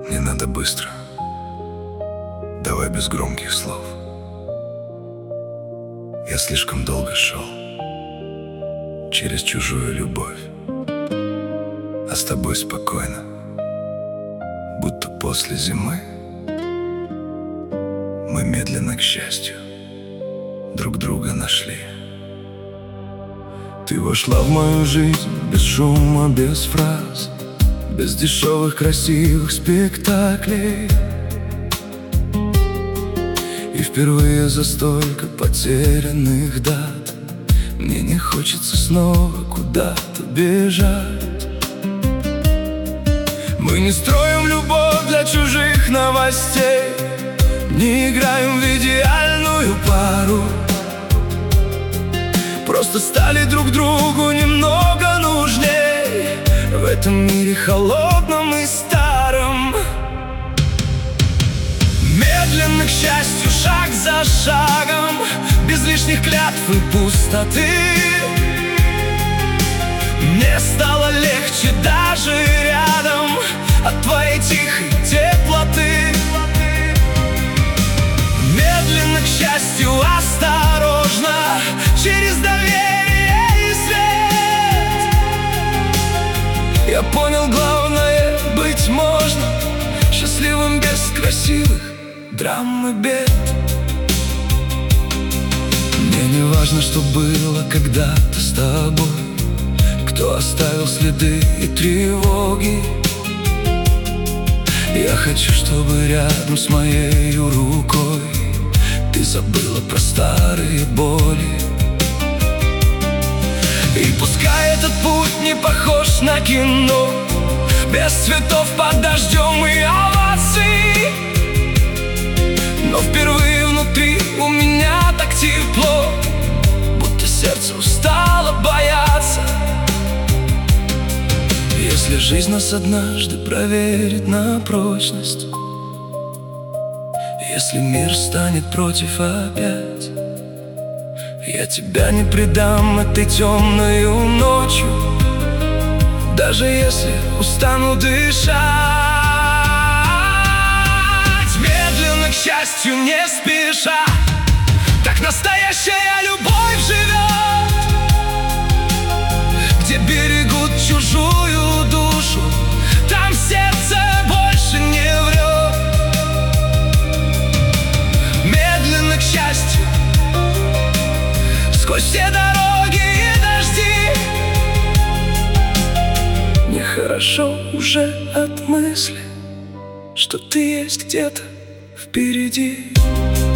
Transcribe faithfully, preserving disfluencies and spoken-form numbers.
Не надо быстро, давай без громких слов. Я слишком долго шел через чужую любовь, а с тобой спокойно, будто после зимы. Мы медленно, к счастью, друг друга нашли. Ты вошла в мою жизнь без шума, без фраз, без дешевых красивых спектаклей. И впервые за столько потерянных дат мне не хочется снова куда-то бежать. Мы не строим любовь для чужих новостей, не играем в идеальную пару. Просто стали друг другу немного нужней в этом мире холодном и старом. Медленно, к счастью, шаг за шагом, без лишних клятв и пустоты. Мне стало легче даже рядом от твоей тихой теплоты. Медленно, к счастью, осторожно, через доверие и свет. Я понял, главное — быть можно счастливым без красивых драм и бед. Мне не важно, что было когда-то с тобой, кто оставил следы и тревоги. Я хочу, чтобы рядом с моей рукой ты забыла про старые боли. И пускай этот путь не похож на кино, без цветов под дождем и оваций, но впервые внутри у меня так тепло, будто сердце устало бояться. Если жизнь нас однажды проверит на прочность, если мир станет против опять, я тебя не предам этой темной ночью, даже если устану дышать. Медленно, к счастью, не спеша, так настоящая любовь живет, где берегут чужую душу, там сердце больше не врет. Медленно, к счастью, сквозь все дороги и дожди, мне хорошо уже от мысли, что ты есть где-то впереди.